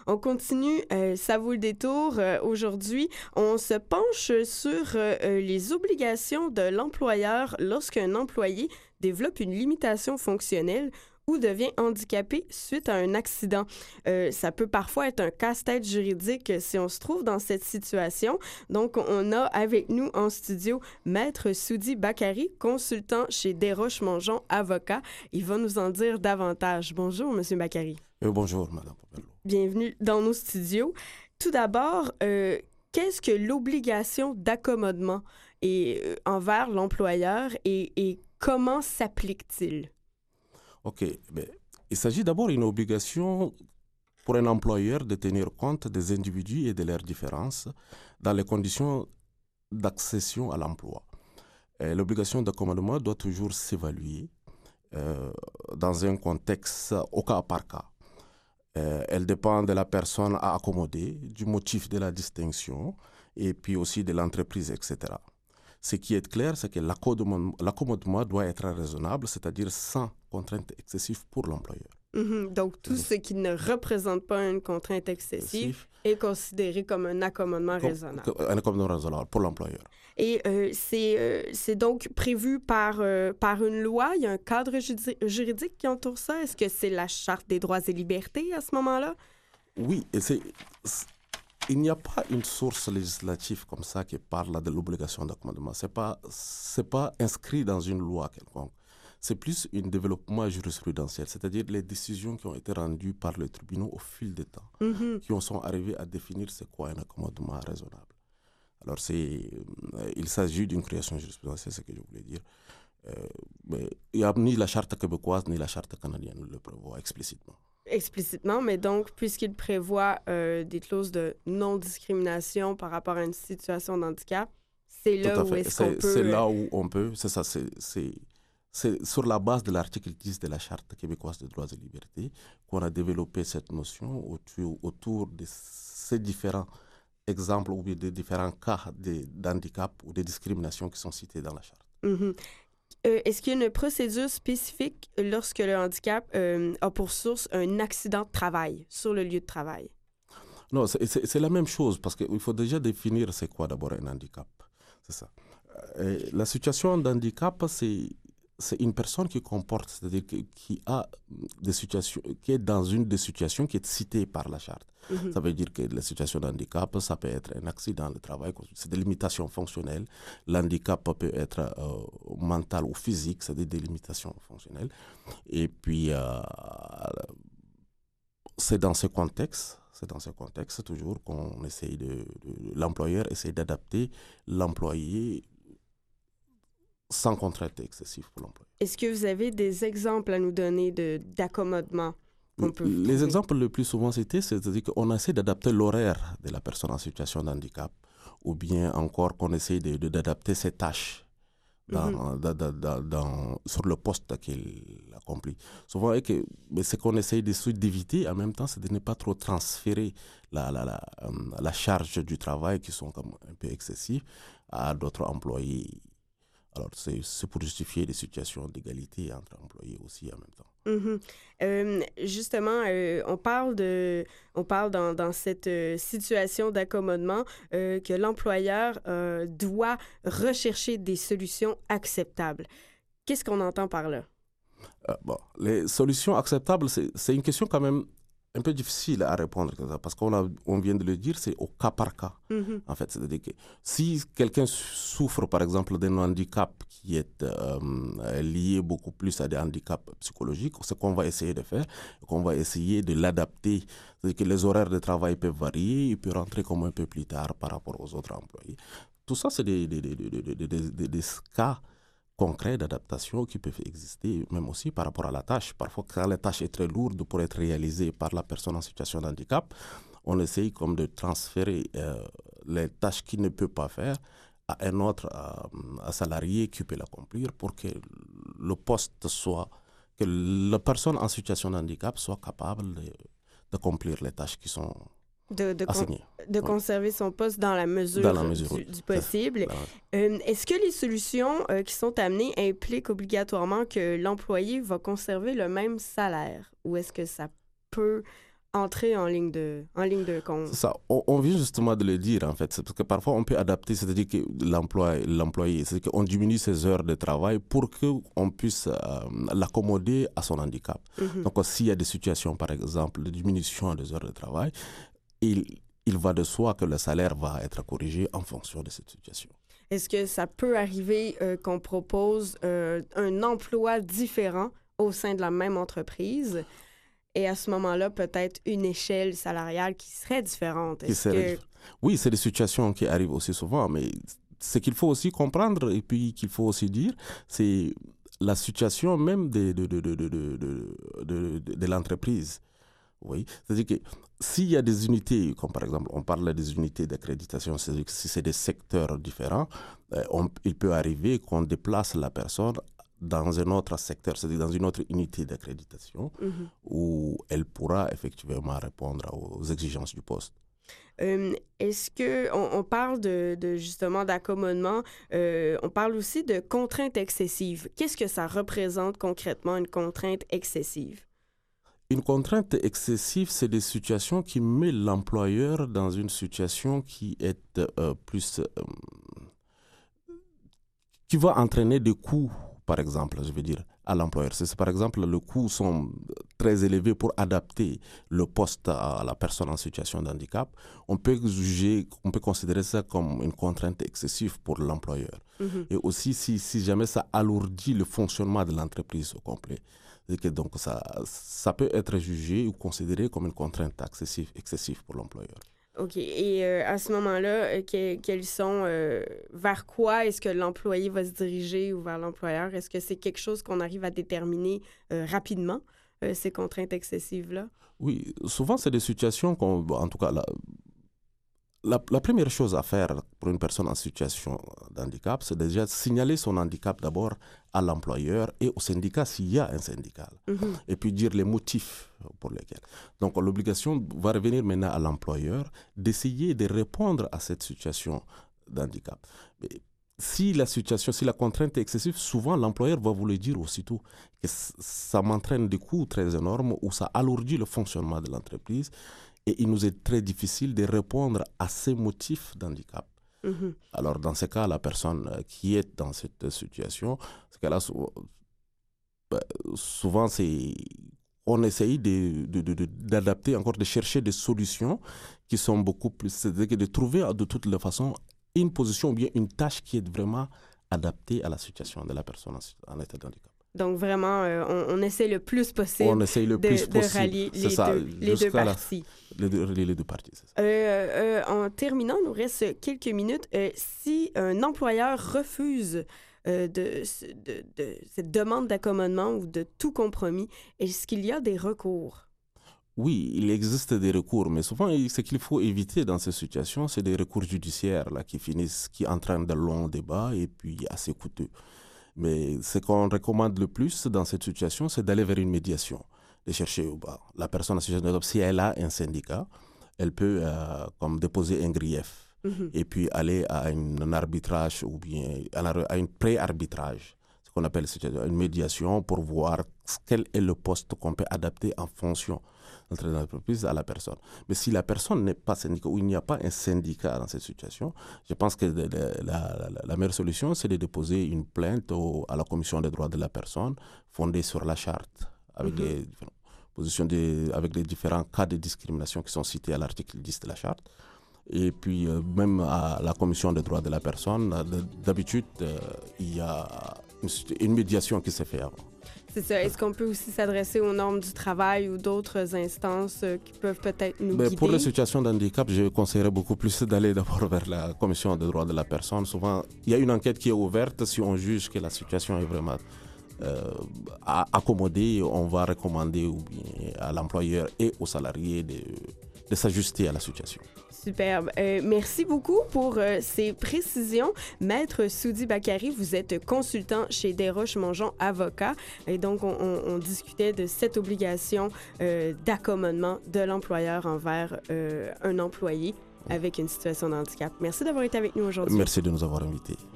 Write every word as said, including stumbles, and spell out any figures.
On continue, euh, ça vaut le détour. Euh, aujourd'hui, on se penche sur euh, les obligations de l'employeur lorsqu'un employé développe une limitation fonctionnelle ou devient handicapé suite à un accident. Euh, ça peut parfois être un casse-tête juridique si on se trouve dans cette situation. Donc, on a avec nous en studio Maître Soudi Bakary, consultant chez Desroches-Mongeon, avocat. Il va nous en dire davantage. Bonjour, Monsieur Bakary. Euh, bonjour, Madame Popello. Bienvenue dans nos studios. Tout d'abord, euh, qu'est-ce que l'obligation d'accommodement et, euh, envers l'employeur et, et comment s'applique-t-il? OK. Ben, il s'agit d'abord d'une obligation pour un employeur de tenir compte des individus et de leurs différences dans les conditions d'accession à l'emploi. Et l'obligation d'accommodement doit toujours s'évaluer euh, dans un contexte au cas par cas. Euh, elle dépend de la personne à accommoder, du motif de la distinction et puis aussi de l'entreprise, et cetera. Ce qui est clair, c'est que l'accommodement, l'accommodement doit être raisonnable, c'est-à-dire sans contrainte excessive pour l'employeur. Mm-hmm. Donc, tout mm-hmm. ce qui ne représente pas une contrainte excessive Excessif. est considéré comme un accommodement comme, raisonnable. Un accommodement raisonnable pour l'employeur. Et euh, c'est, euh, c'est donc prévu par, euh, par une loi? Il y a un cadre judi- juridique qui entoure ça? Est-ce que c'est la Charte des droits et libertés à ce moment-là? Oui, et c'est... c'est... Il n'y a pas une source législative comme ça qui parle de l'obligation d'accommodement. Ce n'est pas, c'est pas inscrit dans une loi quelconque. C'est plus un développement jurisprudentiel, c'est-à-dire les décisions qui ont été rendues par les tribunaux au fil du temps, mm-hmm. qui sont arrivés à définir c'est quoi un accommodement raisonnable. Alors, c'est, euh, il s'agit d'une création jurisprudentielle, c'est ce que je voulais dire. Euh, mais il n'y a ni la charte québécoise ni la charte canadienne le prévoit explicitement. Explicitement, mais donc, puisqu'il prévoit euh, des clauses de non-discrimination par rapport à une situation de handicap, c'est là où est-ce c'est, qu'on peut... C'est là où on peut, c'est ça, c'est, c'est, c'est sur la base de l'article dix de la Charte québécoise des droits et libertés qu'on a développé cette notion autour, autour de ces différents exemples ou des différents cas de, d'handicap ou de discrimination qui sont cités dans la Charte. Mm-hmm. Euh, est-ce qu'il y a une procédure spécifique lorsque le handicap euh, a pour source un accident de travail sur le lieu de travail? Non, c'est, c'est, c'est la même chose parce qu'il faut déjà définir c'est quoi d'abord un handicap. C'est ça. Euh, la situation d'handicap, c'est, c'est une personne qui comporte, c'est-à-dire qui, qui a des situations, qui est dans une des situations qui est citée par la Charte. Mm-hmm. Ça veut dire que la situation d'handicap, ça peut être un accident de travail, c'est des limitations fonctionnelles. L'handicap peut être euh, mental ou physique, c'est des limitations fonctionnelles. Et puis, euh, c'est dans ce contexte, c'est dans ce contexte toujours qu'on essaye de, de l'employeur essaie d'adapter l'employé sans contrainte excessive pour l'employé. Est-ce que vous avez des exemples à nous donner de, d'accommodement? Les trouver? Exemples les plus souvent cités, c'est-à-dire qu'on essaie d'adapter l'horaire de la personne en situation de handicap, ou bien encore qu'on essaie de, de, d'adapter ses tâches dans, mm-hmm. dans, dans, dans, dans, sur le poste qu'il accomplit. Souvent, que, mais ce qu'on essaie de, d'éviter en même temps, c'est de ne pas trop transférer la, la, la, la charge du travail, qui sont comme un peu excessives, à d'autres employés. Alors, c'est, c'est pour justifier des situations d'égalité entre employés aussi en même temps. Mm-hmm. Euh, justement, euh, on parle, de, on parle dans, dans cette euh, situation d'accommodement euh, que l'employeur euh, doit rechercher des solutions acceptables. Qu'est-ce qu'on entend par là? Euh, bon, les solutions acceptables, c'est, c'est une question quand même un peu difficile à répondre parce qu'on a, on vient de le dire, c'est au cas par cas. Mm-hmm. En fait, c'est-à-dire que si quelqu'un souffre, par exemple, d'un handicap qui est euh, lié beaucoup plus à des handicaps psychologiques, ce qu'on va essayer de faire, qu'on va essayer de l'adapter. C'est-à-dire que les horaires de travail peuvent varier, il peut rentrer comme un peu plus tard par rapport aux autres employés. Tout ça, c'est des, des, des, des, des, des, des, des cas concrets d'adaptation qui peuvent exister, même aussi par rapport à la tâche. Parfois, quand la tâche est très lourde pour être réalisée par la personne en situation de handicap, on essaye comme de transférer euh, les tâches qu'il ne peut pas faire à un autre euh, à salarié qui peut l'accomplir pour que le poste soit, que la personne en situation de handicap soit capable de, d'accomplir les tâches qui sont de, de, con- de oui. conserver son poste dans la mesure, dans la mesure du, oui. du possible. Euh, est-ce que les solutions euh, qui sont amenées impliquent obligatoirement que l'employé va conserver le même salaire ou est-ce que ça peut entrer en ligne de, en ligne de compte. Ça, on, on vient justement de le dire, en fait. C'est parce que parfois, on peut adapter, c'est-à-dire que l'emploi, l'employé, c'est-à-dire qu'on diminue ses heures de travail pour qu'on puisse euh, l'accommoder à son handicap. Mm-hmm. Donc, s'il y a des situations, par exemple, de diminution des heures de travail, il, il va de soi que le salaire va être corrigé en fonction de cette situation. Est-ce que ça peut arriver euh, qu'on propose euh, un emploi différent au sein de la même entreprise et à ce moment-là, peut-être une échelle salariale qui serait différente? Qui serait... que... Oui, c'est des situations qui arrivent aussi souvent, mais ce qu'il faut aussi comprendre et puis qu'il faut aussi dire, c'est la situation même de, de, de, de, de, de, de, de, de l'entreprise. Oui, c'est-à-dire que s'il y a des unités, comme par exemple, on parle des unités d'accréditation, c'est-à-dire que si c'est des secteurs différents, euh, on, il peut arriver qu'on déplace la personne dans un autre secteur, c'est-à-dire dans une autre unité d'accréditation, mm-hmm. où elle pourra effectivement répondre aux exigences du poste. Euh, est-ce qu'on on parle de, de justement d'accommodement, euh, on parle aussi de contraintes excessives. Qu'est-ce que ça représente concrètement, une contrainte excessive? Une contrainte excessive, c'est des situations qui mettent l'employeur dans une situation qui est euh, plus... Euh, qui va entraîner des coûts, par exemple, je veux dire, à l'employeur. C'est, par exemple, les coûts sont très élevés pour adapter le poste à la personne en situation de handicap. On peut juger, on peut considérer ça comme une contrainte excessive pour l'employeur. Mm-hmm. Et aussi, si, si jamais ça alourdit le fonctionnement de l'entreprise au complet. Et que donc, ça, ça peut être jugé ou considéré comme une contrainte excessive, excessive pour l'employeur. OK. Et euh, à ce moment-là, euh, que, quels sont, euh, vers quoi est-ce que l'employé va se diriger ou vers l'employeur? Est-ce que c'est quelque chose qu'on arrive à déterminer euh, rapidement, euh, ces contraintes excessives-là? Oui, souvent, c'est des situations qu'on, en tout cas, la, la, la première chose à faire pour une personne en situation de handicap, c'est déjà signaler son handicap d'abord à l'employeur et au syndicat s'il y a un syndicat. Mm-hmm. Et puis dire les motifs pour lesquels. Donc l'obligation va revenir maintenant à l'employeur d'essayer de répondre à cette situation d'handicap. Mais si la situation, si la contrainte est excessive, souvent l'employeur va vous le dire aussitôt que ça m'entraîne des coûts très énormes ou ça alourdit le fonctionnement de l'entreprise et il nous est très difficile de répondre à ces motifs d'handicap. Mm-hmm. Alors, dans ce cas, la personne qui est dans cette situation, ce cas-là, souvent, c'est, on essaye de, de, de, d'adapter, encore de chercher des solutions qui sont beaucoup plus... C'est-à-dire de trouver de toutes les façons une position ou bien une tâche qui est vraiment adaptée à la situation de la personne en état de handicap. Donc, vraiment, euh, on, on essaie le plus possible, on essaie le de, plus de possible. rallier les, ça, deux, les deux parties. La, les, deux, les deux parties, c'est ça. Euh, euh, en terminant, il nous reste quelques minutes. Euh, si un employeur refuse euh, de, de, de cette demande d'accommodement ou de tout compromis, est-ce qu'il y a des recours? Oui, il existe des recours, mais souvent, ce qu'il faut éviter dans ces situations, c'est des recours judiciaires là, qui finissent, qui entraînent de longs débats et puis assez coûteux. Mais ce qu'on recommande le plus dans cette situation, c'est d'aller vers une médiation, de chercher bah, la personne en situation de handicap. Si elle a un syndicat, elle peut euh, comme déposer un grief mm-hmm. et puis aller à une, un arbitrage ou bien à un pré-arbitrage, ce qu'on appelle une médiation pour voir quel est le poste qu'on peut adapter en fonction de l'entreprise à la personne. Mais si la personne n'est pas syndicat ou il n'y a pas un syndicat dans cette situation, je pense que la, la, la, la meilleure solution, c'est de déposer une plainte au, à la commission des droits de la personne fondée sur la charte, avec, mm-hmm. les, positions de, avec les différents cas de discrimination qui sont cités à l'article dix de la charte. Et puis, euh, même à la commission des droits de la personne, d'habitude, euh, il y a une, une médiation qui se fait avant. C'est ça. Est-ce qu'on peut aussi s'adresser aux normes du travail ou d'autres instances euh, qui peuvent peut-être nous Mais guider? Pour les situations d'handicap, je conseillerais beaucoup plus d'aller d'abord vers la commission des droits de la personne. Souvent, il y a une enquête qui est ouverte. Si on juge que la situation est vraiment euh, accommodée, on va recommander ou bien à l'employeur et aux salariés de, de s'ajuster à la situation. Superbe. Euh, merci beaucoup pour euh, ces précisions. Maître Soudi Bakary, vous êtes consultant chez Desroches-Mongeon Avocats. Et donc, on, on, on discutait de cette obligation euh, d'accommodement de l'employeur envers euh, un employé avec une situation de handicap. Merci d'avoir été avec nous aujourd'hui. Merci de nous avoir invités.